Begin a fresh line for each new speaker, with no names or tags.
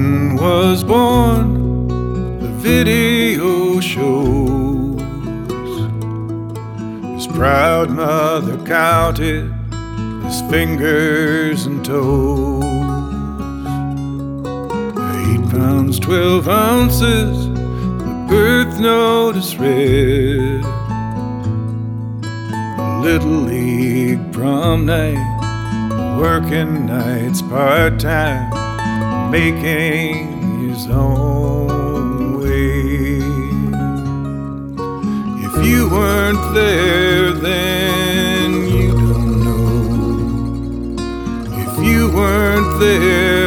Clinton was born, the video shows. His proud mother counted his fingers and toes. 8 pounds, 12 ounces, the birth notice read. Little League prom night, working nights part-time, making his own way. If you weren't there, then you don't know. If you weren't there,